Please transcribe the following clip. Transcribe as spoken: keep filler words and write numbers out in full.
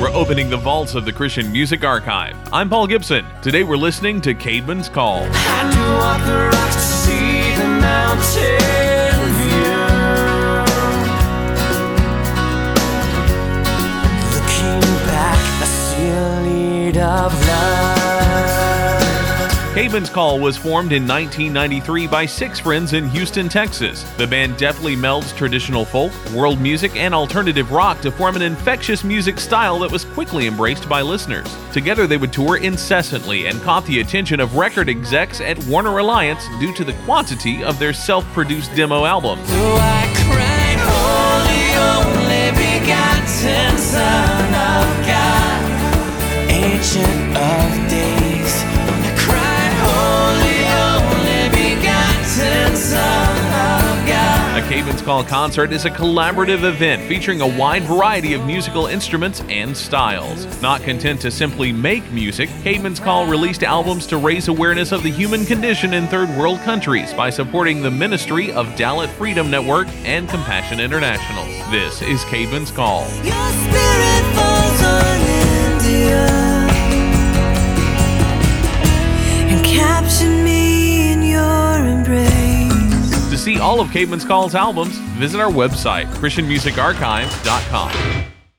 We're opening the vaults of the Christian Music Archive. I'm Paul Gibson. Today we're listening to Caedmon's Call. Had to walk the rocks to see the mountain view. Looking back, I see a lead of love. Caedmon's Call was formed in nineteen ninety-three by six friends in Houston, Texas. The band deftly melds traditional folk, world music, and alternative rock to form an infectious music style that was quickly embraced by listeners. Together they would tour incessantly and caught the attention of record execs at Warner Alliance due to the quantity of their self-produced demo albums. Do I cry, holy, only begotten Son of God, Ancient of Days? A Caedmon's Call concert is a collaborative event featuring a wide variety of musical instruments and styles. Not content to simply make music, Caedmon's Call released albums to raise awareness of the human condition in third world countries by supporting the ministry of Dalit Freedom Network and Compassion International. This is Caedmon's Call. Your spirit falls on India and captured me in your embrace. To see all of Caedmon's Call's albums, visit our website, christian music archive dot com.